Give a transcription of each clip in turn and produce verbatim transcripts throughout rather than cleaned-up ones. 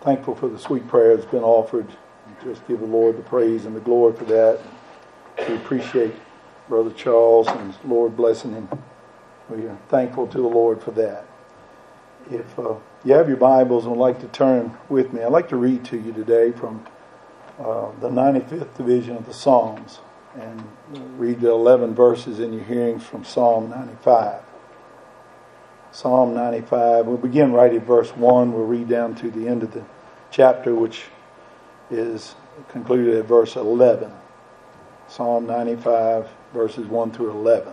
thankful for the sweet prayer that's been offered. Just give the Lord the praise and the glory for that. We appreciate Brother Charles and the Lord blessing him. We are thankful to the Lord for that. If uh, you have your Bibles and would like to turn with me, I'd like to read to you today from uh, the ninety-fifth division of the Psalms, and read the eleven verses in your hearings from Psalm ninety-five. Psalm ninety-five, we'll begin right at verse one. We'll read down to the end of the chapter, which is concluded at verse eleven. Psalm ninety-five, verses one through eleven.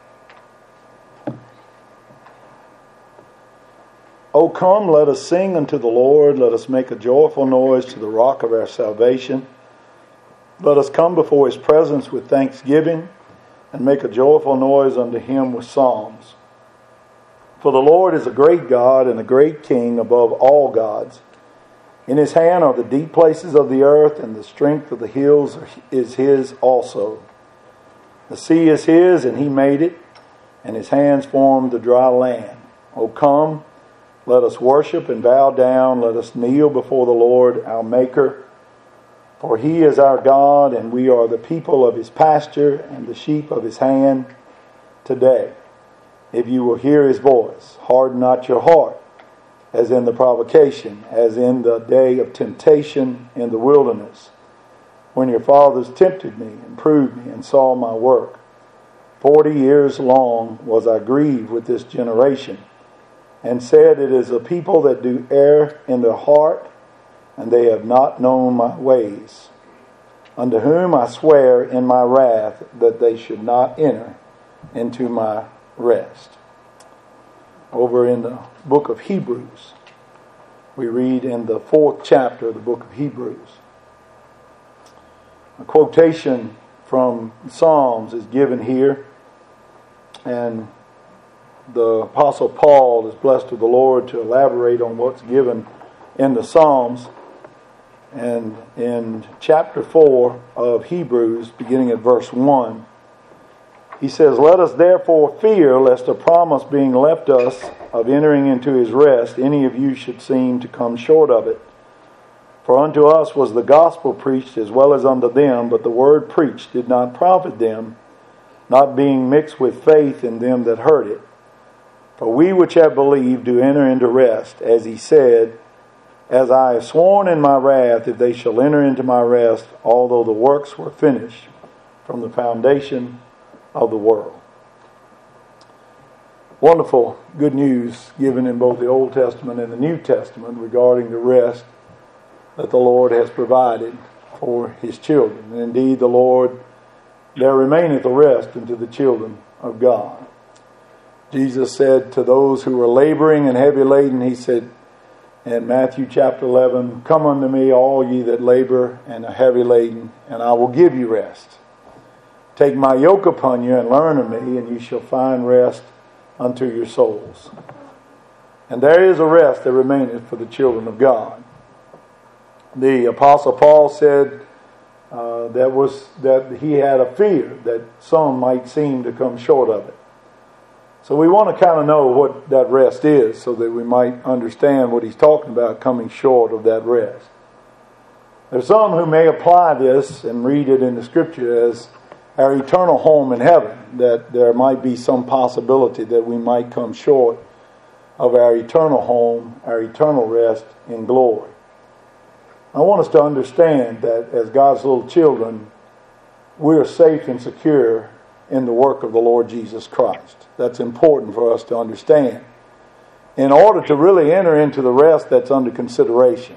O come, let us sing unto the Lord. Let us make a joyful noise to the rock of our salvation. Let us come before his presence with thanksgiving, and make a joyful noise unto him with psalms. For the Lord is a great God and a great King above all gods. In his hand are the deep places of the earth, and the strength of the hills is his also. The sea is his, and he made it, and his hands formed the dry land. O come, let us worship and bow down. Let us kneel before the Lord our Maker. For he is our God, and we are the people of his pasture and the sheep of his hand. Today, if you will hear his voice, harden not your heart, as in the provocation, as in the day of temptation in the wilderness, when your fathers tempted me and proved me and saw my work. Forty years long was I grieved with this generation, and said, it is a people that do err in their heart, and they have not known my ways, unto whom I swear in my wrath that they should not enter into my rest. Over in the book of Hebrews, we read in the fourth chapter of the book of Hebrews, a quotation from Psalms is given here, and the Apostle Paul is blessed of the Lord to elaborate on what's given in the Psalms. And in chapter four of Hebrews, beginning at verse one, he says, let us therefore fear, lest a promise being left us of entering into his rest, any of you should seem to come short of it. For unto us was the gospel preached as well as unto them, but the word preached did not profit them, not being mixed with faith in them that heard it. For we which have believed do enter into rest, as he said, as I have sworn in my wrath, if they shall enter into my rest, although the works were finished from the foundation of the world. Wonderful good news given in both the Old Testament and the New Testament regarding the rest that the Lord has provided for his children. And indeed the Lord, there remaineth a rest unto the children of God. Jesus said to those who were laboring and heavy laden, he said in Matthew chapter eleven, come unto me all ye that labor and are heavy laden, and I will give you rest. Take my yoke upon you and learn of me, and you shall find rest unto your souls. And there is a rest that remaineth for the children of God. The Apostle Paul said uh, that was that he had a fear that some might seem to come short of it. So we want to kind of know what that rest is, so that we might understand what he's talking about, coming short of that rest. There's some who may apply this and read it in the Scripture as our eternal home in heaven, that there might be some possibility that we might come short of our eternal home, our eternal rest in glory. I want us to understand that as God's little children, we are safe and secure in the work of the Lord Jesus Christ. That's important for us to understand in order to really enter into the rest that's under consideration.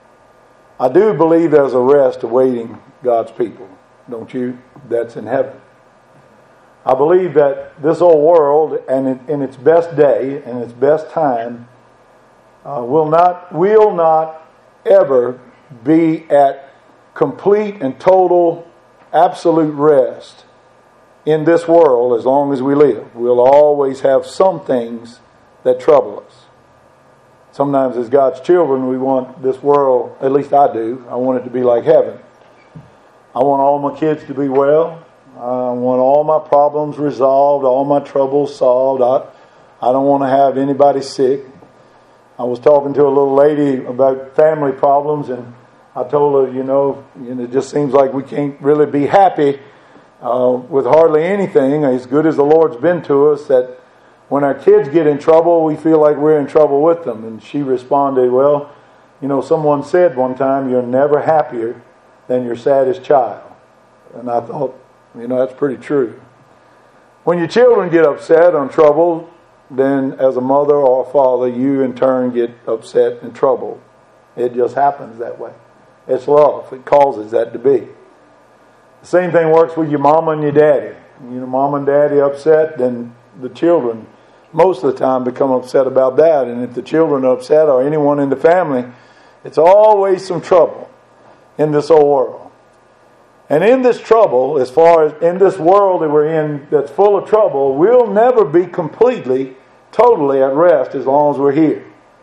I do believe there's a rest awaiting God's people, don't you? That's in heaven. I believe that this old world, and in, in its best day and its best time, uh, will not will not ever be at complete and total, absolute rest in this world as long as we live. We'll always have some things that trouble us. Sometimes as God's children, we want this world, at least I do, I want it to be like heaven. I want all my kids to be well. I want all my problems resolved, all my troubles solved. I, I don't want to have anybody sick. I was talking to a little lady about family problems, and I told her, you know, it just seems like we can't really be happy uh, with hardly anything, as good as the Lord's been to us, that when our kids get in trouble, we feel like we're in trouble with them. And she responded, well, you know, someone said one time, you're never happier than your saddest child. And I thought, you know, that's pretty true. When your children get upset or in trouble, then as a mother or a father, you in turn get upset and troubled. It just happens that way. It's love. It causes that to be. The same thing works with your mama and your daddy. You know, mom and daddy upset, then the children most of the time become upset about that. And if the children are upset or anyone in the family, it's always some trouble in this old world. And in this trouble, as far as in this world that we're in that's full of trouble, we'll never be completely, totally at rest as long as we're here.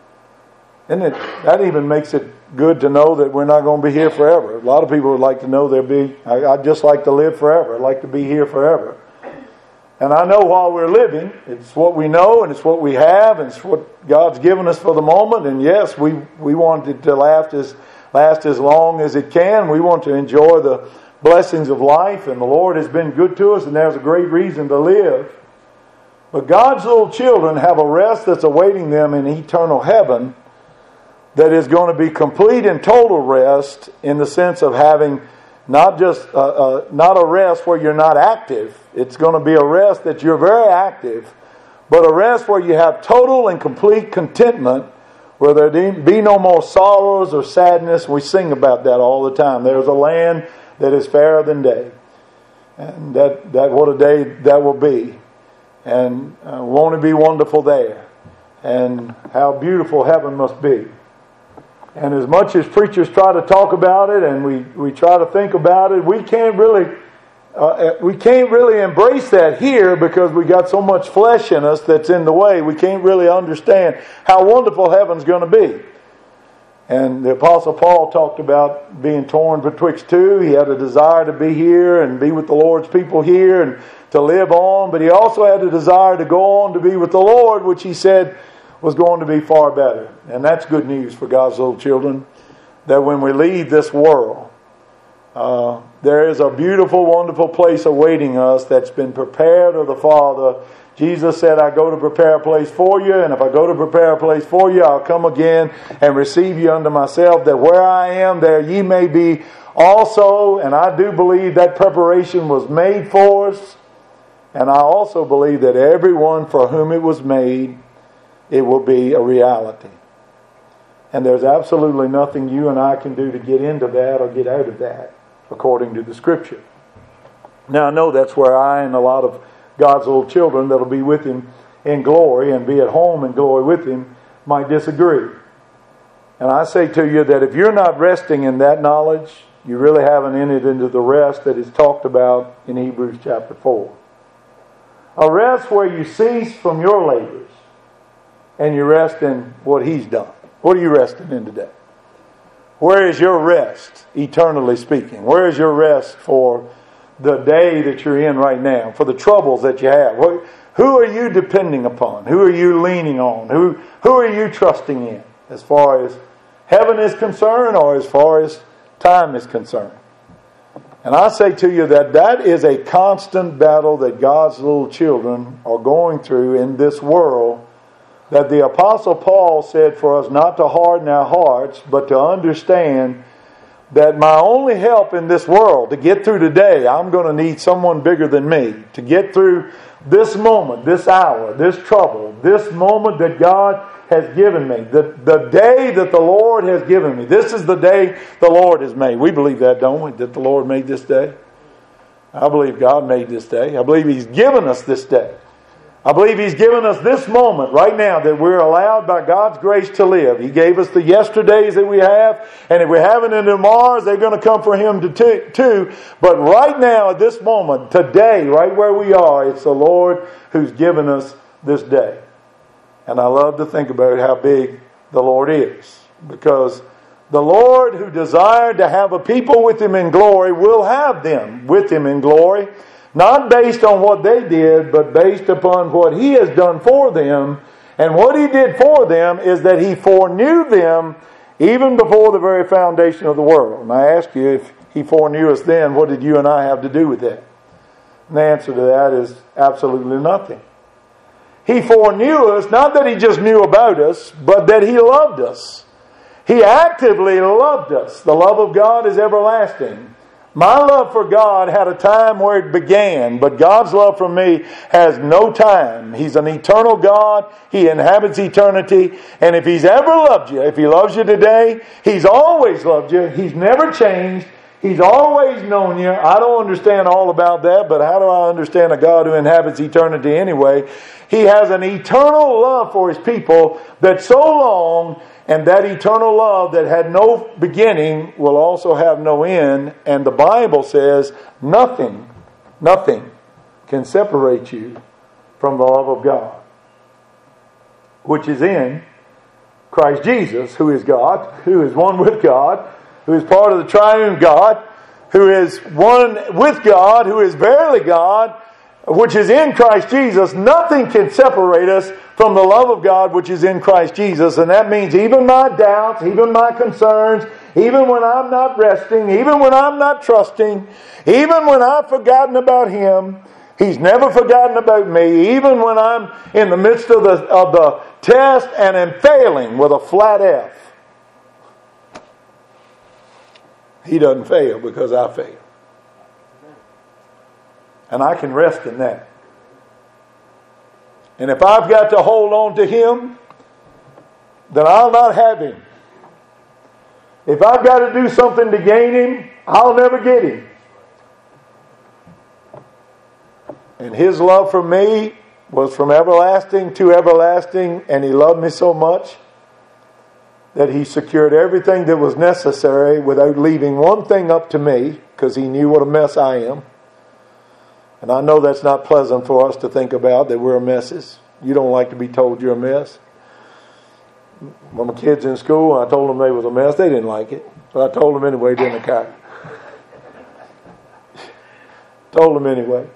And it, that even makes it good to know that we're not going to be here forever. A lot of people would like to know they'll be, I, I'd just like to live forever. I'd like to be here forever. And I know while we're living, it's what we know and it's what we have and it's what God's given us for the moment. And yes, we, we want it to last as, last as long as it can. We want to enjoy the blessings of life, and the Lord has been good to us, and there's a great reason to live. But God's little children have a rest that's awaiting them in eternal heaven that is going to be complete and total rest, in the sense of having not just uh, uh, not a rest where you're not active. It's going to be a rest that you're very active, but a rest where you have total and complete contentment, where there be no more sorrows or sadness. We sing about that all the time. There's a land that is fairer than day. And that, that what a day that will be. And uh, won't it be wonderful there? And how beautiful heaven must be. And as much as preachers try to talk about it and we, we try to think about it, we can't really uh, we can't really embrace that here, because we got so much flesh in us that's in the way. We can't really understand how wonderful heaven's going to be. And the Apostle Paul talked about being torn betwixt two. He had a desire to be here and be with the Lord's people here and to live on. But he also had a desire to go on to be with the Lord, which he said was going to be far better. And that's good news for God's little children, that when we leave this world, uh, there is a beautiful, wonderful place awaiting us that's been prepared of the Father. Jesus said, I go to prepare a place for you, and if I go to prepare a place for you, I'll come again and receive you unto myself, that where I am, there ye may be also. And I do believe that preparation was made for us. And I also believe that everyone for whom it was made, it will be a reality. And there's absolutely nothing you and I can do to get into that or get out of that, according to the Scripture. Now, I know that's where I and a lot of God's little children that'll be with Him in glory and be at home in glory with Him might disagree. And I say to you that if you're not resting in that knowledge, you really haven't entered into the rest that is talked about in Hebrews chapter four. A rest where you cease from your labors and you rest in what He's done. What are you resting in today? Where is your rest, eternally speaking? Where is your rest for the day that you're in right now, for the troubles that you have? Who are you depending upon? Who are you leaning on? Who, who are you trusting in, as far as heaven is concerned or as far as time is concerned? And I say to you that that is a constant battle that God's little children are going through in this world, that the Apostle Paul said for us not to harden our hearts, but to understand that my only help in this world, to get through today, I'm going to need someone bigger than me. To get through this moment, this hour, this trouble, this moment that God has given me. The, the day that the Lord has given me. This is the day the Lord has made. We believe that, don't we? That the Lord made this day. I believe God made this day. I believe He's given us this day. I believe He's given us this moment right now that we're allowed by God's grace to live. He gave us the yesterdays that we have, and if we haven't in tomorrows, they're going to come for Him to t- too. But right now, at this moment, today, right where we are, it's the Lord who's given us this day. And I love to think about how big the Lord is, because the Lord who desired to have a people with Him in glory will have them with Him in glory. Not based on what they did, but based upon what He has done for them And what He did for them is that He foreknew them even before the very foundation of the world. And I ask you, if He foreknew us then, what did you and I have to do with that? And the answer to that is absolutely nothing. He foreknew us, not that He just knew about us, but that He loved us. He actively loved us. The love of God is everlasting. My love for God had a time where it began, but God's love for me has no time. He's an eternal God. He inhabits eternity. And if He's ever loved you, if He loves you today, He's always loved you. He's never changed. He's always known you. I don't understand all about that, but how do I understand a God who inhabits eternity anyway? He has an eternal love for His people that's so long, and that eternal love that had no beginning will also have no end. And the Bible says nothing, nothing can separate you from the love of God, which is in Christ Jesus, who is God, who is one with God, who is part of the triune God, who is one with God, who is verily God, which is in Christ Jesus. Nothing can separate us from the love of God which is in Christ Jesus. And that means even my doubts, even my concerns, even when I'm not resting, even when I'm not trusting, even when I've forgotten about Him, He's never forgotten about me. Even when I'm in the midst of the, of the test and am failing with a flat F, He doesn't fail because I fail. And I can rest in that. And if I've got to hold on to Him, then I'll not have Him. If I've got to do something to gain Him, I'll never get Him. And His love for me was from everlasting to everlasting, and He loved me so much that He secured everything that was necessary without leaving one thing up to me, because He knew what a mess I am. And I know that's not pleasant for us to think about, that we're messes. You don't like to be told you're a mess. When my kids in school, I told them they was a mess. They didn't like it. But I told them anyway, didn't I, Kyle? Told them anyway.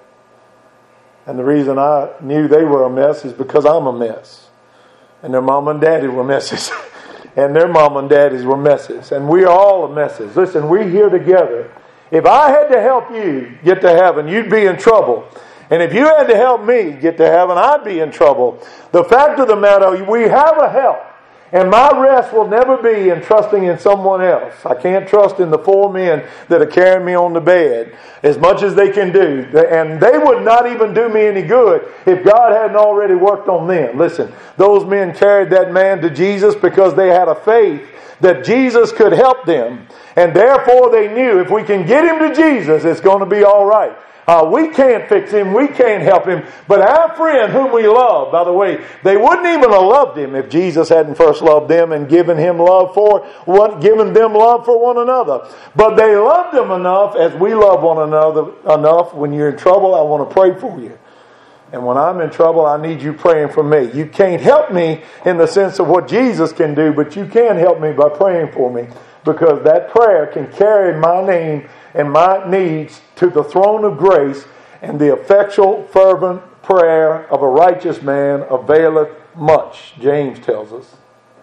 And the reason I knew they were a mess is because I'm a mess. And their mom and daddy were messes. And their mom and daddies were messes. And we are all messes. Listen, we're here together. If I had to help you get to heaven, you'd be in trouble. And if you had to help me get to heaven, I'd be in trouble. The fact of the matter, we have a help. And my rest will never be in trusting in someone else. I can't trust in the four men that are carrying me on the bed as much as they can do. And they would not even do me any good if God hadn't already worked on them. Listen, those men carried that man to Jesus because they had a faith that Jesus could help them. And therefore they knew if we can get him to Jesus, it's going to be all right. Uh, we can't fix him. We can't help him. But our friend whom we love, by the way, they wouldn't even have loved him if Jesus hadn't first loved them and given him love for what, given them love for one another. But they loved him enough, as we love one another enough. When you're in trouble, I want to pray for you. And when I'm in trouble, I need you praying for me. You can't help me in the sense of what Jesus can do, but you can help me by praying for me. Because that prayer can carry my name and my needs to the throne of grace, and the effectual, fervent prayer of a righteous man availeth much, James tells us.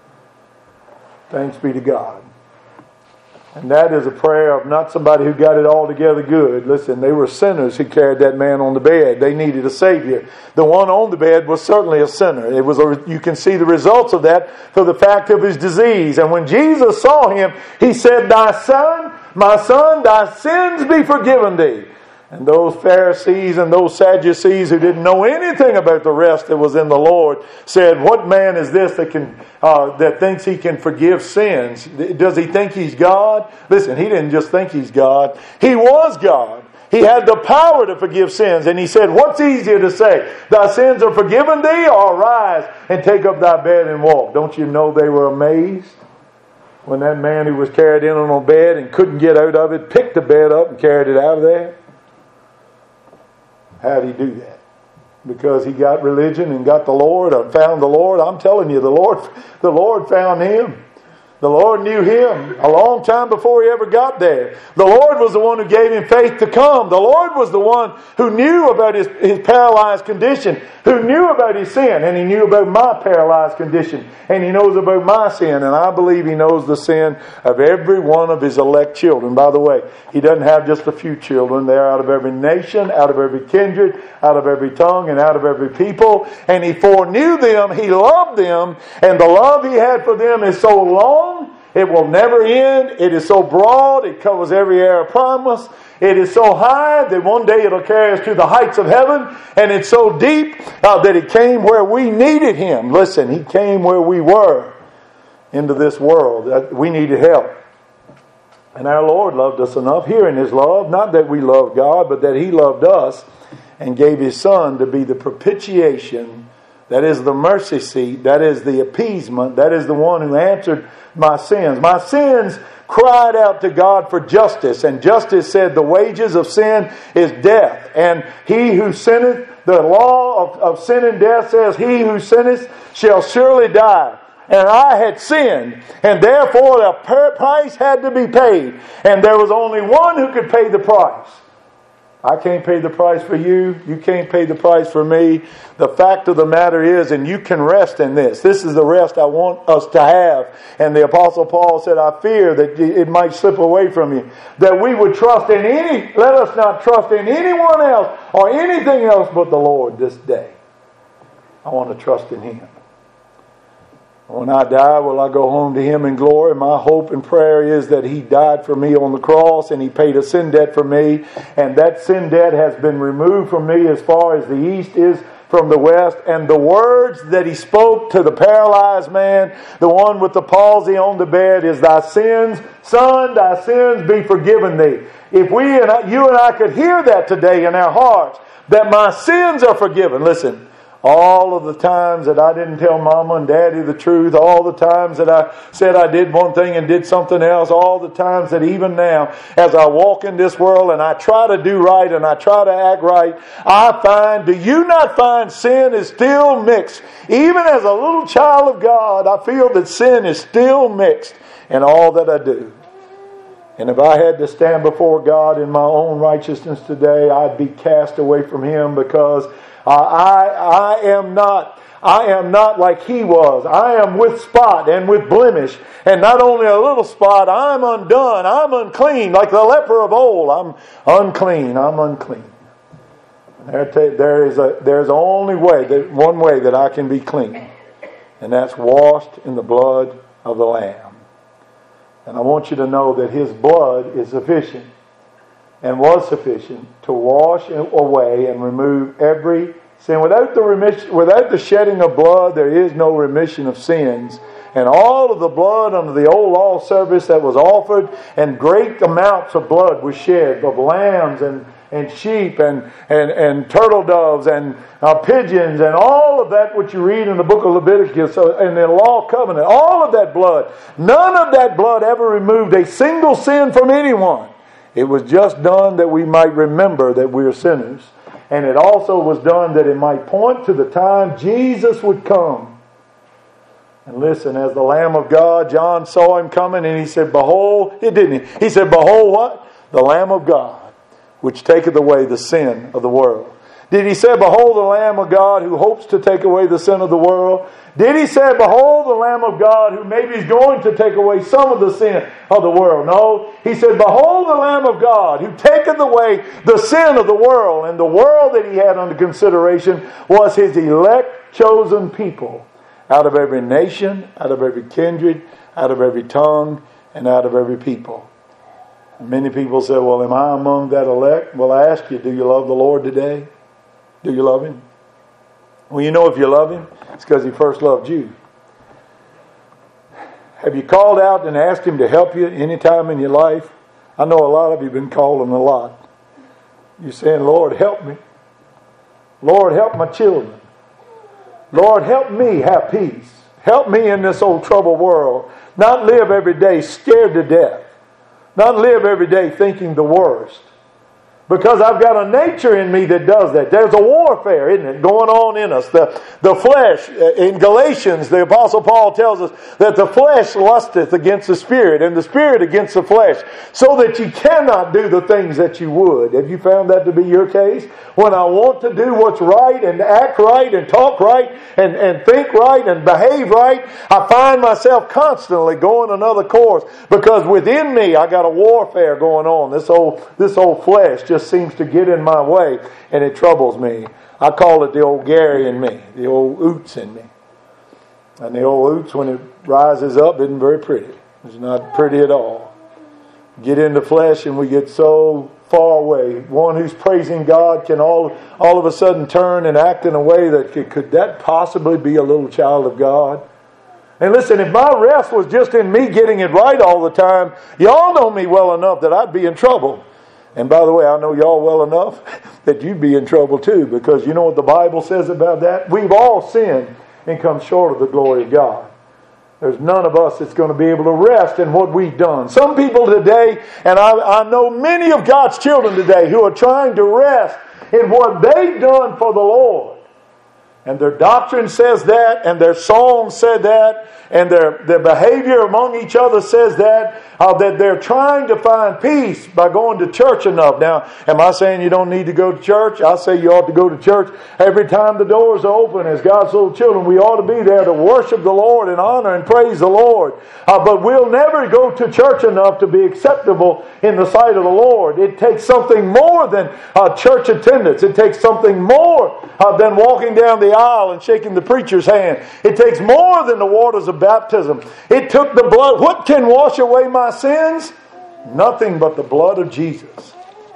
Thanks be to God. And that is a prayer of not somebody who got it all together good. Listen, they were sinners who carried that man on the bed. They needed a Savior. The one on the bed was certainly a sinner. It was a, you can see the results of that for the fact of his disease. And when Jesus saw him, he said, "Thy son, my son, thy sins be forgiven thee." And those Pharisees and those Sadducees who didn't know anything about the rest that was in the Lord said, "What man is this that can uh, that thinks he can forgive sins? Does he think he's God?" Listen, he didn't just think he's God. He was God. He had the power to forgive sins. And he said, "What's easier to say? Thy sins are forgiven thee, or arise and take up thy bed and walk?" Don't you know they were amazed when that man who was carried in on a bed and couldn't get out of it picked the bed up and carried it out of there? How did he do that? Because he got religion and got the Lord, or found the Lord? I'm telling you, the Lord, the Lord found him. The Lord knew him a long time before he ever got there. The Lord was the one who gave him faith to come. The Lord was the one who knew about his, his paralyzed condition, who knew about his sin, and he knew about my paralyzed condition, and he knows about my sin, and I believe he knows the sin of every one of his elect children. By the way, he doesn't have just a few children. They're out of every nation, out of every kindred, out of every tongue, and out of every people, and he foreknew them, he loved them, and the love he had for them is so long, it will never end. It is so broad, it covers every area of promise. It is so high that one day it'll carry us to the heights of heaven. And it's so deep uh, that it came where we needed him. Listen, he came where we were into this world. That we needed help. And our Lord loved us enough, here in his love, not that we loved God, but that he loved us and gave his Son to be the propitiation. That is the mercy seat. That is the appeasement. That is the one who answered my sins. My sins cried out to God for justice. And justice said the wages of sin is death. And he who sinneth, the law of, of sin and death says, he who sinneth shall surely die. And I had sinned. And therefore the price had to be paid. And there was only one who could pay the price. I can't pay the price for you. You can't pay the price for me. The fact of the matter is, and you can rest in this. This is the rest I want us to have. And the Apostle Paul said, I fear that it might slip away from you. That we would trust in any, let us not trust in anyone else or anything else but the Lord this day. I want to trust in him. When I die, will I go home to him in glory? My hope and prayer is that he died for me on the cross and he paid a sin debt for me. And that sin debt has been removed from me as far as the east is from the west. And the words that he spoke to the paralyzed man, the one with the palsy on the bed, is, thy sins, son, thy sins be forgiven thee. If we and I, you and I could hear that today in our hearts, that my sins are forgiven. Listen. All of the times that I didn't tell Mama and Daddy the truth, all the times that I said I did one thing and did something else, all the times that even now, as I walk in this world and I try to do right and I try to act right, I find, do you not find sin is still mixed? Even as a little child of God, I feel that sin is still mixed in all that I do. And if I had to stand before God in my own righteousness today, I'd be cast away from him, because Uh, I I am not I am not like he was. I am with spot and with blemish. And not only a little spot, I'm undone. I'm unclean, like the leper of old. I'm unclean. I'm unclean. There, there is a there's only way that one way that I can be clean, and that's washed in the blood of the Lamb. And I want you to know that his blood is sufficient. And was sufficient to wash away and remove every sin. Without the remission, without the shedding of blood, there is no remission of sins. And all of the blood under the old law service that was offered, and great amounts of blood was shed of lambs and, and sheep and, and, and turtle doves and uh, pigeons and all of that which you read in the book of Leviticus and the law covenant. All of that blood. None of that blood ever removed a single sin from anyone. It was just done that we might remember that we are sinners. And it also was done that it might point to the time Jesus would come. And listen, as the Lamb of God, John saw him coming and he said, behold, it didn't he? He said, behold what? The Lamb of God, which taketh away the sin of the world. Did he say, behold the Lamb of God who hopes to take away the sin of the world? Did he say, behold the Lamb of God who maybe is going to take away some of the sin of the world? No. He said, behold the Lamb of God who taketh away the sin of the world. And the world that he had under consideration was his elect chosen people, out of every nation, out of every kindred, out of every tongue, and out of every people. And many people say, well, am I among that elect? Well, I ask you, do you love the Lord today? Do you love him? Well, you know if you love him, it's because he first loved you. Have you called out and asked him to help you any time in your life? I know a lot of you have been calling a lot. You're saying, Lord, help me. Lord, help my children. Lord, help me have peace. Help me in this old troubled world. Not live every day scared to death. Not live every day thinking the worst. Because I've got a nature in me that does that. There's a warfare, isn't it, going on in us. The, the flesh, in Galatians, the Apostle Paul tells us that the flesh lusteth against the Spirit, and the Spirit against the flesh, so that you cannot do the things that you would. Have you found that to be your case? When I want to do what's right, and act right, and talk right, and, and think right, and behave right, I find myself constantly going another course. Because within me, I got a warfare going on. This old, this old flesh just seems to get in my way, and it troubles me. I call it the old Gary in me, the old oots in me. And the old oots, when it rises up, isn't very pretty. It's not pretty at all. Get into flesh and we get so far away. One who's praising God can all all of a sudden turn and act in a way that could, could that possibly be a little child of God? And listen, if my rest was just in me getting it right all the time, y'all know me well enough that I'd be in trouble. And by the way, I know y'all well enough that you'd be in trouble too, because you know what the Bible says about that? We've all sinned and come short of the glory of God. There's none of us that's going to be able to rest in what we've done. Some people today, and I, I know many of God's children today who are trying to rest in what they've done for the Lord. And their doctrine says that, and their song said that, and their, their behavior among each other says that, uh, that they're trying to find peace by going to church enough. Now, am I saying you don't need to go to church? I say you ought to go to church every time the doors are open. As God's little children, we ought to be there to worship the Lord and honor and praise the Lord. Uh, but we'll never go to church enough to be acceptable in the sight of the Lord. It takes something more than uh, church attendance. It takes something more uh, than walking down the aisle and shaking the preacher's hand. It takes more than the waters of baptism. It took the blood. What can wash away my sins? Nothing but the blood of Jesus.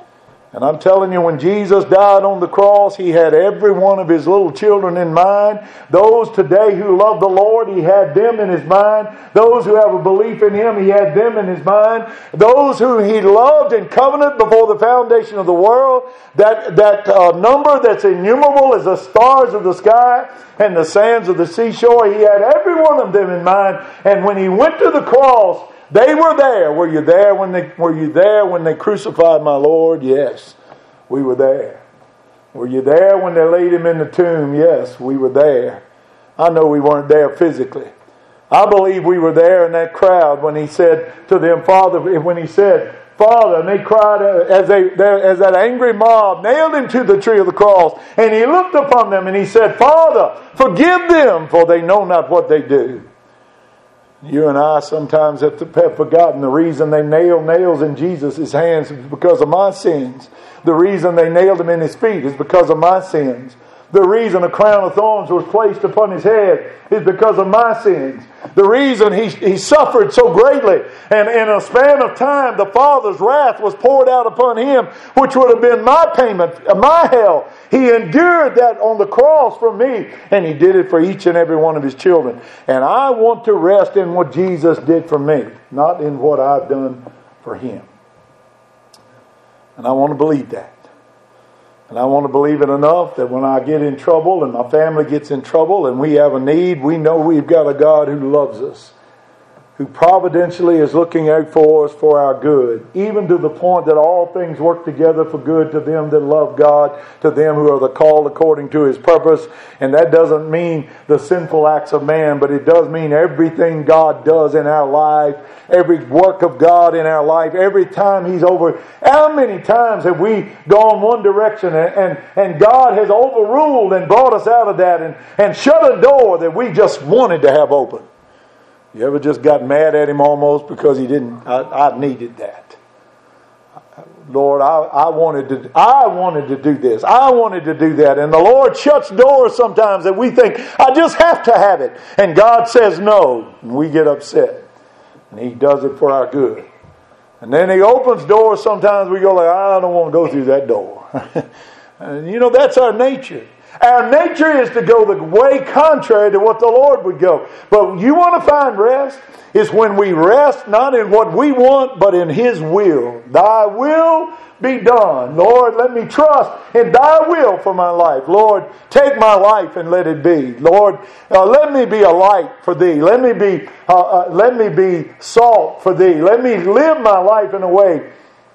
And I'm telling you, when Jesus died on the cross, He had every one of His little children in mind. Those today who love the Lord, He had them in His mind. Those who have a belief in Him, He had them in His mind. Those who He loved in covenant before the foundation of the world, that, that uh, number that's innumerable as the stars of the sky and the sands of the seashore, He had every one of them in mind. And when He went to the cross, they were there. Were you there when they were you there when they crucified my Lord? Yes, we were there. Were you there when they laid Him in the tomb? Yes, we were there. I know we weren't there physically. I believe we were there in that crowd when He said to them, Father, when He said, Father, and they cried as they as that angry mob nailed Him to the tree of the cross, and He looked upon them and He said, Father, forgive them, for they know not what they do. You and I sometimes have, to, have forgotten the reason they nailed nails in Jesus' hands is because of my sins. The reason they nailed Him in His feet is because of my sins. The reason a crown of thorns was placed upon His head is because of my sins. The reason He, he suffered so greatly, and in a span of time the Father's wrath was poured out upon Him, which would have been my payment, my hell. He endured that on the cross for me, and He did it for each and every one of His children. And I want to rest in what Jesus did for me, not in what I've done for Him. And I want to believe that. And I want to believe it enough that when I get in trouble and my family gets in trouble and we have a need, we know we've got a God who loves us, who providentially is looking out for us for our good, even to the point that all things work together for good to them that love God, to them who are the called according to His purpose. And that doesn't mean the sinful acts of man, but it does mean everything God does in our life, every work of God in our life, every time He's over. How many times have we gone one direction and, and, and God has overruled and brought us out of that and, and shut a door that we just wanted to have open? You ever just got mad at Him almost because He didn't? I, I needed that. Lord, I, I wanted to. I wanted to do this. I wanted to do that, and the Lord shuts doors sometimes that we think I just have to have it, and God says no, and we get upset, and He does it for our good. And then He opens doors. Sometimes we go like, I don't want to go through that door. And you know, that's our nature. Our nature is to go the way contrary to what the Lord would go. But you want to find rest? It's when we rest not in what we want, but in His will. Thy will be done. Lord, let me trust in Thy will for my life. Lord, take my life and let it be. Lord, uh, let me be a light for Thee. Let me be, uh, uh, let me be salt for Thee. Let me live my life in a way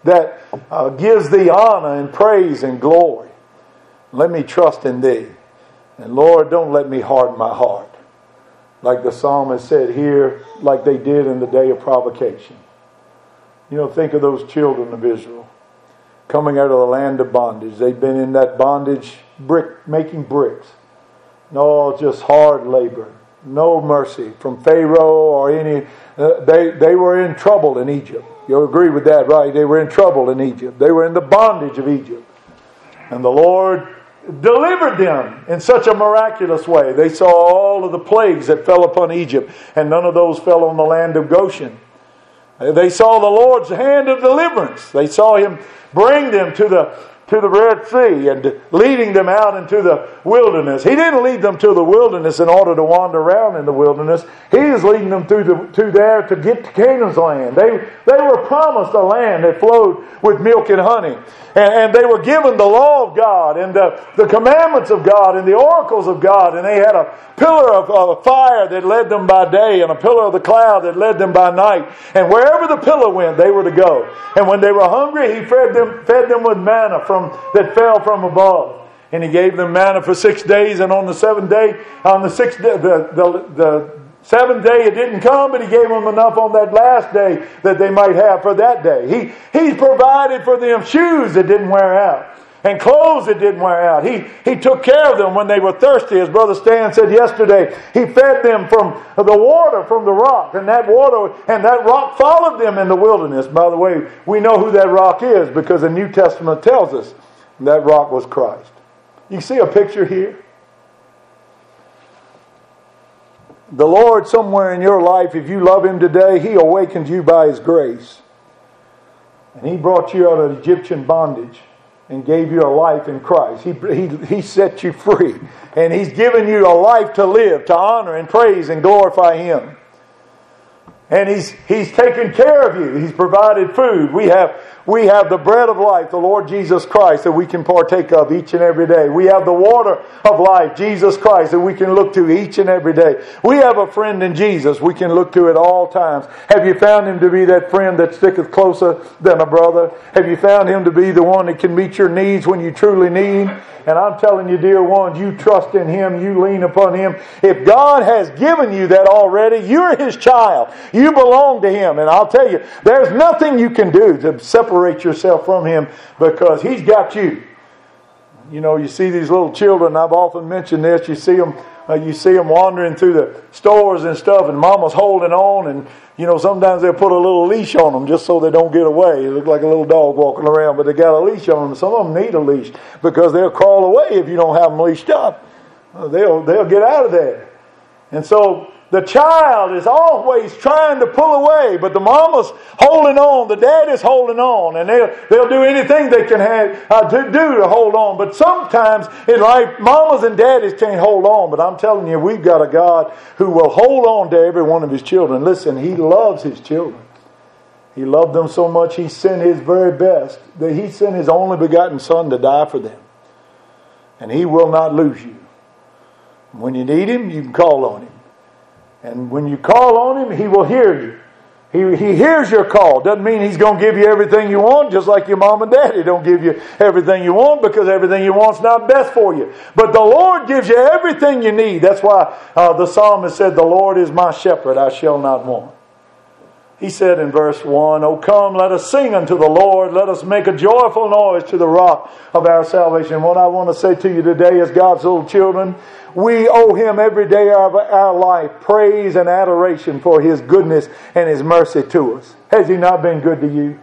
that uh, gives Thee honor and praise and glory. Let me trust in Thee. And Lord, don't let me harden my heart. Like the psalmist said here, like they did in the day of provocation. You know, think of those children of Israel coming out of the land of bondage. They've been in that bondage, brick making bricks. No, just hard labor. No mercy from Pharaoh or any. Uh, they they were in trouble in Egypt. You'll agree with that, right? They were in trouble in Egypt. They were in the bondage of Egypt. And the Lord delivered them in such a miraculous way. They saw all of the plagues that fell upon Egypt, and none of those fell on the land of Goshen. They saw the Lord's hand of deliverance. They saw Him bring them to the to the Red Sea and leading them out into the wilderness. He didn't lead them to the wilderness in order to wander around in the wilderness. He is leading them through the, to there to get to Canaan's land. They, they were promised a land that flowed with milk and honey. And, and they were given the law of God and the, the commandments of God and the oracles of God. And they had a pillar of uh, fire that led them by day and a pillar of the cloud that led them by night. And wherever the pillar went, they were to go. And when they were hungry, He fed them, fed them with manna from that fell from above. And He gave them manna for six days, and on the seventh day, on the sixth day, the, the, the seventh day it didn't come, but He gave them enough on that last day that they might have for that day. He, he provided for them shoes that didn't wear out, and clothes that didn't wear out. He, he took care of them when they were thirsty. As Brother Stan said yesterday, He fed them from the water from the rock. And that water and that rock followed them in the wilderness. By the way, we know who that rock is because the New Testament tells us that rock was Christ. You see a picture here? The Lord, somewhere in your life, if you love Him today, He awakened you by His grace. And He brought you out of Egyptian bondage and gave you a life in Christ. He, he, he set you free. And He's given you a life to live, to honor and praise and glorify Him. And He's He's taken care of you. He's provided food. We have we have the bread of life, the Lord Jesus Christ, that we can partake of each and every day. We have the water of life, Jesus Christ, that we can look to each and every day. We have a friend in Jesus we can look to at all times. Have you found Him to be that friend that sticketh closer than a brother? Have you found Him to be the one that can meet your needs when you truly need Him? And I'm telling you, dear ones, you trust in Him, you lean upon Him. If God has given you that already, you're His child. You belong to Him. And I'll tell you, there's nothing you can do to separate yourself from Him because He's got you. You know, you see these little children, I've often mentioned this, you see them, uh, you see them wandering through the stores and stuff, and mama's holding on, and you know, sometimes they'll put a little leash on them just so they don't get away. They look like a little dog walking around, but they got a leash on them. Some of them need a leash because they'll crawl away if you don't have them leashed up. Uh, they'll they'll get out of there. And so the child is always trying to pull away, but the mama's holding on, the dad is holding on, and they'll, they'll do anything they can have, uh, to do to hold on. But sometimes in life, mamas and daddies can't hold on. But I'm telling you, we've got a God who will hold on to every one of His children. Listen, He loves His children. He loved them so much, He sent His very best. That He sent His only begotten Son to die for them. And He will not lose you. When you need Him, you can call on Him. And when you call on Him, He will hear you. He, he hears your call. Doesn't mean He's going to give you everything you want, just like your mom and daddy don't give you everything you want, because everything you want is not best for you. But the Lord gives you everything you need. That's why uh, the psalmist said, "The Lord is my shepherd, I shall not want." He said in verse one, "O come, let us sing unto the Lord. Let us make a joyful noise to the rock of our salvation." What I want to say to you today is, God's little children, we owe Him every day of our life praise and adoration for His goodness and His mercy to us. Has He not been good to you?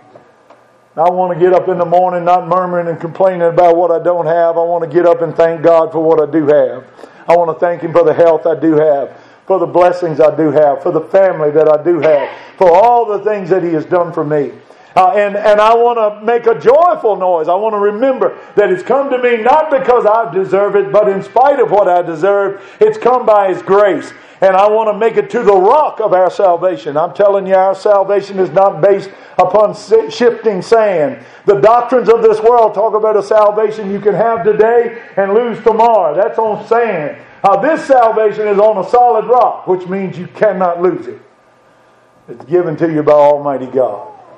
I want to get up in the morning not murmuring and complaining about what I don't have. I want to get up and thank God for what I do have. I want to thank Him for the health I do have, for the blessings I do have, for the family that I do have, for all the things that He has done for me. Uh, and, and I want to make a joyful noise. I want to remember that it's come to me not because I deserve it, but in spite of what I deserve, it's come by His grace. And I want to make it to the rock of our salvation. I'm telling you, our salvation is not based upon shifting sand. The doctrines of this world talk about a salvation you can have today and lose tomorrow. That's on sand. Uh, this salvation is on a solid rock, which means you cannot lose it. It's given to you by Almighty God.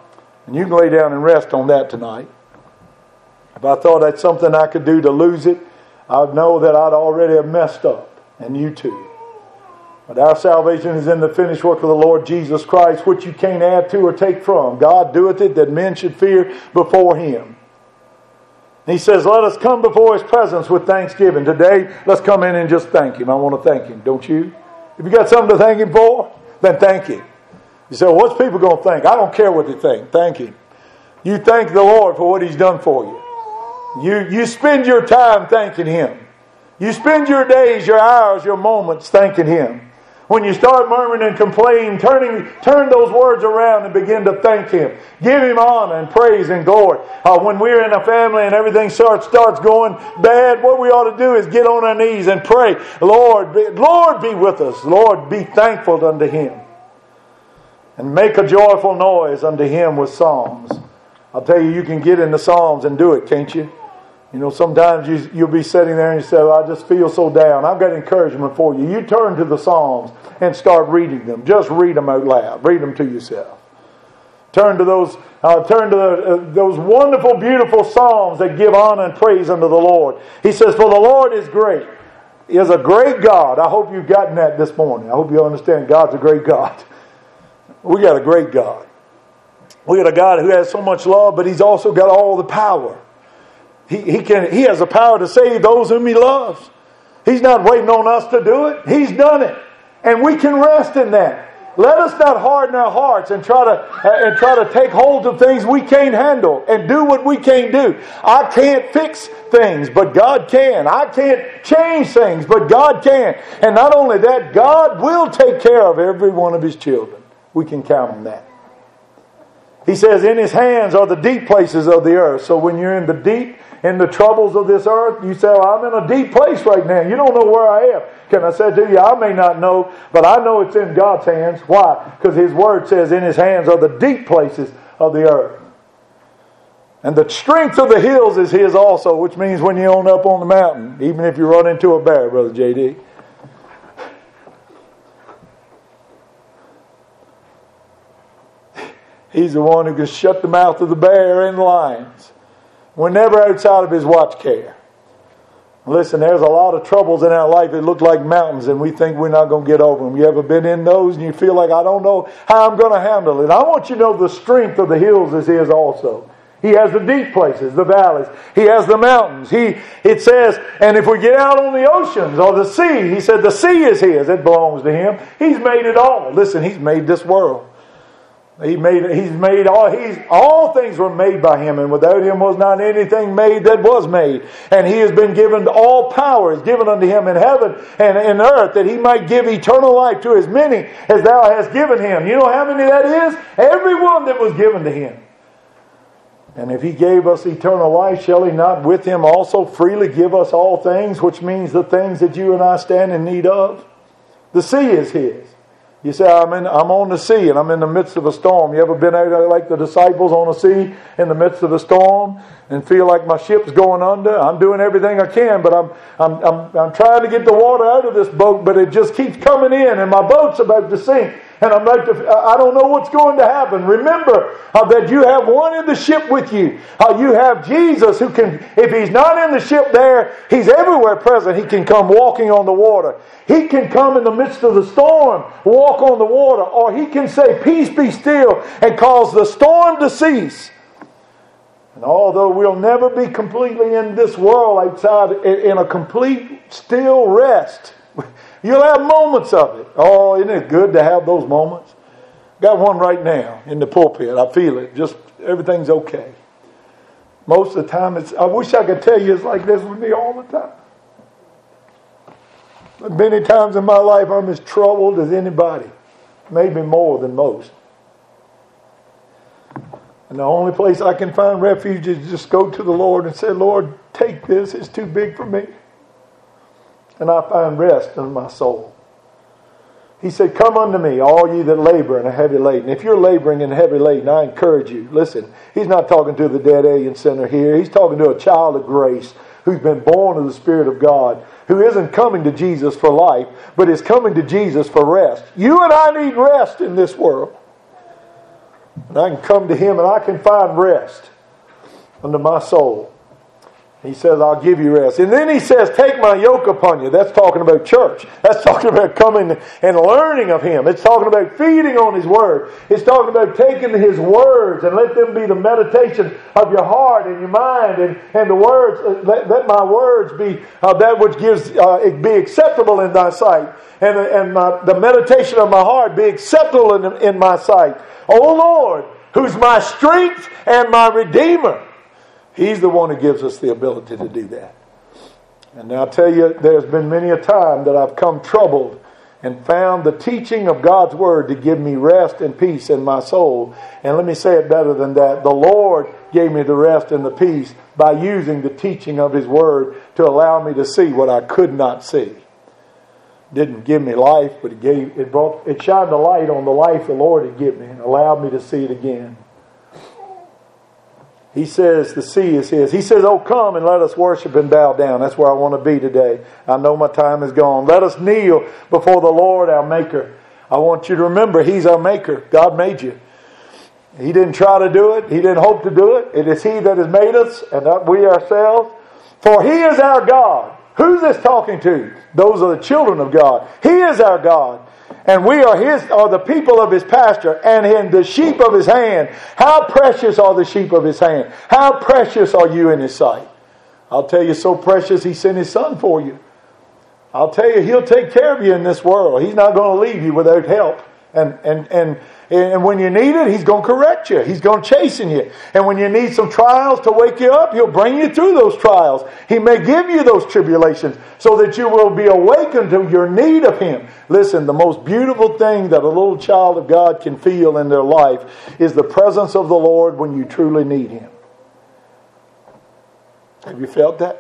And you can lay down and rest on that tonight. If I thought that's something I could do to lose it, I'd know that I'd already have messed up. And you too. But our salvation is in the finished work of the Lord Jesus Christ, which you can't add to or take from. God doeth it that men should fear before Him. He says, let us come before His presence with thanksgiving. Today, let's come in and just thank Him. I want to thank Him, don't you? If you got something to thank Him for, then thank Him. You say, well, what's people going to think? I don't care what they think. Thank Him. You thank the Lord for what He's done for you. You, you spend your time thanking Him. You spend your days, your hours, your moments thanking Him. When you start murmuring and complaining, turning, turn those words around and begin to thank Him. Give Him honor and praise and glory. Uh, when we're in a family and everything starts starts going bad, what we ought to do is get on our knees and pray. Lord, be, Lord, be with us. Lord, be thankful unto Him. And make a joyful noise unto Him with psalms. I'll tell you, you can get in the psalms and do it, can't you? You know, sometimes you, you'll be sitting there and you say, well, I just feel so down. I've got encouragement for you. You turn to the Psalms and start reading them. Just read them out loud. Read them to yourself. Turn to those uh, turn to the, uh, those wonderful, beautiful Psalms that give honor and praise unto the Lord. He says, for the Lord is great. He is a great God. I hope you've gotten that this morning. I hope you understand God's a great God. We got a great God. We got a God who has so much love, but He's also got all the power. He, he can. He has the power to save those whom He loves. He's not waiting on us to do it. He's done it. And we can rest in that. Let us not harden our hearts and try to uh, and try to take hold of things we can't handle and do what we can't do. I can't fix things, but God can. I can't change things, but God can. And not only that, God will take care of every one of His children. We can count on that. He says, in His hands are the deep places of the earth. So when you're in the deep, in the troubles of this earth, you say, well, I'm in a deep place right now. You don't know where I am. Can I say to you, I may not know, but I know it's in God's hands. Why? Because His Word says in His hands are the deep places of the earth. And the strength of the hills is His also, which means when you're on up on the mountain, even if you run into a bear, Brother J D. He's the one who can shut the mouth of the bear and the lions. We're never outside of His watch care. Listen, there's a lot of troubles in our life that look like mountains and we think we're not going to get over them. You ever been in those and you feel like, I don't know how I'm going to handle it? I want you to know the strength of the hills is His also. He has the deep places, the valleys. He has the mountains. He, it says, and if we get out on the oceans or the sea, He said the sea is His. It belongs to Him. He's made it all. Listen, He's made this world. He made. He's made all. He's all things were made by Him, and without Him was not anything made that was made. And He has been given all power is given unto Him in heaven and in earth, that He might give eternal life to as many as Thou hast given Him. You know how many that is? Every one that was given to Him. And if He gave us eternal life, shall He not with Him also freely give us all things? Which means the things that you and I stand in need of. The sea is His. You say, I'm in, I'm on the sea and I'm in the midst of a storm. You ever been out there like the disciples on the sea in the midst of a storm and feel like my ship's going under? I'm doing everything I can, but I'm, I'm, I'm, I'm trying to get the water out of this boat, but it just keeps coming in and my boat's about to sink. And I'm like, I don't know what's going to happen. Remember uh, that you have one in the ship with you. Uh, you have Jesus who can, if He's not in the ship there, He's everywhere present. He can come walking on the water. He can come in the midst of the storm, walk on the water. Or He can say, peace be still, and cause the storm to cease. And although we'll never be completely in this world outside in a complete still rest, you'll have moments of it. Oh, isn't it good to have those moments? Got one right now in the pulpit. I feel it. Just everything's okay. Most of the time, it's. I wish I could tell you it's like this with me all the time. But many times in my life, I'm as troubled as anybody. Maybe more than most. And the only place I can find refuge is just go to the Lord and say, Lord, take this. It's too big for me. And I find rest in my soul. He said, come unto me, all ye that labor and are heavy laden. If you're laboring and heavy laden, I encourage you. Listen, He's not talking to the dead alien sinner here. He's talking to a child of grace who's been born of the Spirit of God, who isn't coming to Jesus for life, but is coming to Jesus for rest. You and I need rest in this world. And I can come to Him and I can find rest under my soul. He says, I'll give you rest. And then He says, take my yoke upon you. That's talking about church. That's talking about coming and learning of Him. It's talking about feeding on His Word. It's talking about taking His words and let them be the meditation of your heart and your mind. And, and the words, uh, let, let my words be uh, that which gives uh, it be acceptable in thy sight. And, and my, the meditation of my heart be acceptable in, in my sight. O Lord, who's my strength and my Redeemer. He's the one who gives us the ability to do that. And I'll tell you, there's been many a time that I've come troubled and found the teaching of God's Word to give me rest and peace in my soul. And let me say it better than that. The Lord gave me the rest and the peace by using the teaching of His Word to allow me to see what I could not see. Didn't give me life, but it gave it brought it shined a light on the life the Lord had given me and allowed me to see it again. He says the sea is His. He says, oh, come and let us worship and bow down. That's where I want to be today. I know my time is gone. Let us kneel before the Lord our Maker. I want you to remember He's our Maker. God made you. He didn't try to do it. He didn't hope to do it. It is He that has made us and not we ourselves. For He is our God. Who's this talking to? Those are the children of God. He is our God. And we are His, are the people of His pasture, and in the sheep of His hand. How precious are the sheep of His hand? How precious are you in His sight? I'll tell you, so precious He sent His Son for you. I'll tell you, He'll take care of you in this world. He's not going to leave you without help. And and and and when you need it, He's going to correct you. He's going to chasten you. And when you need some trials to wake you up, He'll bring you through those trials. He may give you those tribulations so that you will be awakened to your need of Him. Listen, the most beautiful thing that a little child of God can feel in their life is the presence of the Lord when you truly need Him. Have you felt that?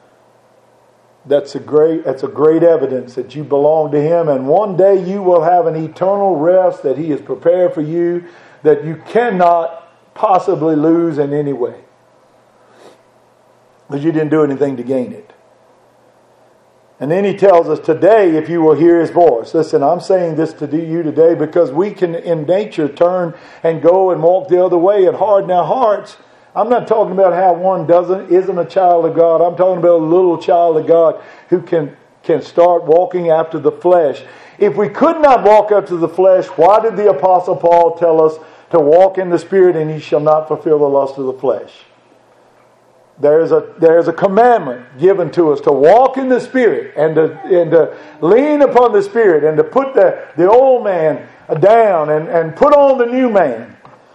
That's a great that's a great evidence that you belong to Him, and one day you will have an eternal rest that He has prepared for you that you cannot possibly lose in any way. Because you didn't do anything to gain it. And then He tells us today, if you will hear His voice. Listen, I'm saying this to you today because we can in nature turn and go and walk the other way and harden our hearts. I'm not talking about how one doesn't isn't a child of God. I'm talking about a little child of God who can, can start walking after the flesh. If we could not walk after the flesh, why did the Apostle Paul tell us to walk in the Spirit and ye shall not fulfill the lust of the flesh? There's a there's a commandment given to us to walk in the Spirit and to and to lean upon the Spirit and to put the, the old man down and, and put on the new man.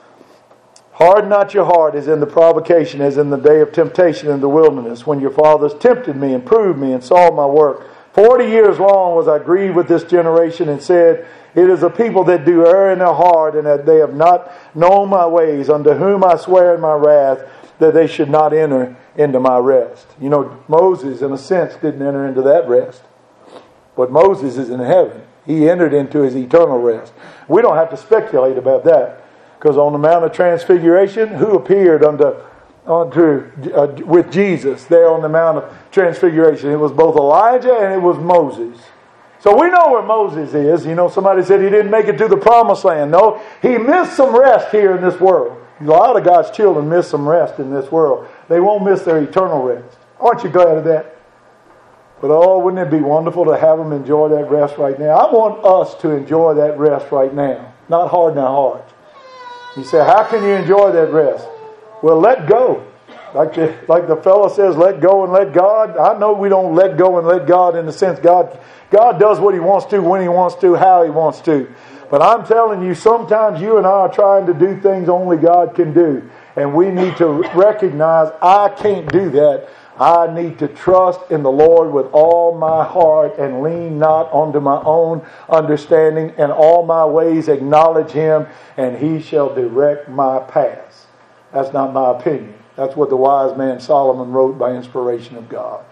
Harden not your heart as in the provocation, as in the day of temptation in the wilderness, when your fathers tempted me and proved me and saw my work. Forty years long was I grieved with this generation and said, it is a people that do err in their heart, and that they have not known my ways, unto whom I swear in my wrath that they should not enter into my rest. You know, Moses, in a sense, didn't enter into that rest. But Moses is in heaven. He entered into his eternal rest. We don't have to speculate about that. Because on the Mount of Transfiguration, who appeared unto, unto uh, with Jesus there on the Mount of Transfiguration? It was both Elijah and it was Moses. So we know where Moses is. You know, somebody said he didn't make it to the promised land. No, he missed some rest here in this world. A lot of God's children miss some rest in this world. They won't miss their eternal rest. Aren't you glad of that? But oh, wouldn't it be wonderful to have them enjoy that rest right now? I want us to enjoy that rest right now. Not harden our hearts. You say, how can you enjoy that rest? Well, let go. Like the, like the fellow says, let go and let God. I know we don't let go and let God in the sense God, God does what He wants to, when He wants to, how He wants to. But I'm telling you, sometimes you and I are trying to do things only God can do. And we need to recognize, I can't do that. I need to trust in the Lord with all my heart and lean not onto my own understanding, and all my ways acknowledge Him, and He shall direct my paths. That's not my opinion. That's what the wise man Solomon wrote by inspiration of God.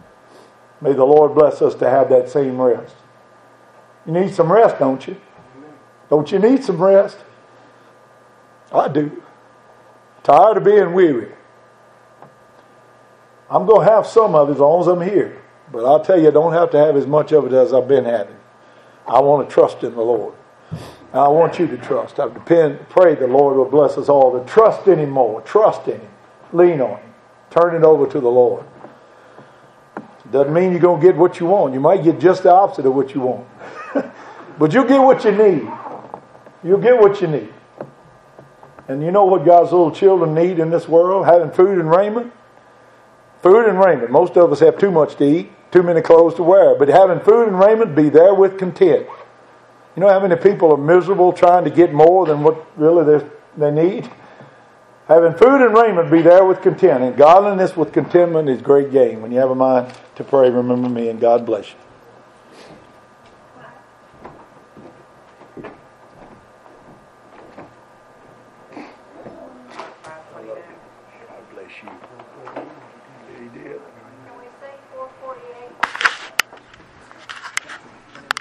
May the Lord bless us to have that same rest. You need some rest, don't you? Don't you need some rest? I do. Tired of being weary. I'm going to have some of it as long as I'm here. But I'll tell you, I don't have to have as much of it as I've been having. I want to trust in the Lord. I want you to trust. I depend, pray the Lord will bless us all to trust in Him more. Trust in Him. Lean on Him. Turn it over to the Lord. It doesn't mean you're going to get what you want. You might get just the opposite of what you want. But you'll get what you need. You'll get what you need. And you know what God's little children need in this world? Having food and raiment. Food and raiment. Most of us have too much to eat, too many clothes to wear. But having food and raiment, be there with content. You know how many people are miserable trying to get more than what really they need? Having food and raiment, be there with content. And godliness with contentment is great gain. When you have a mind to pray, remember me, and God bless you.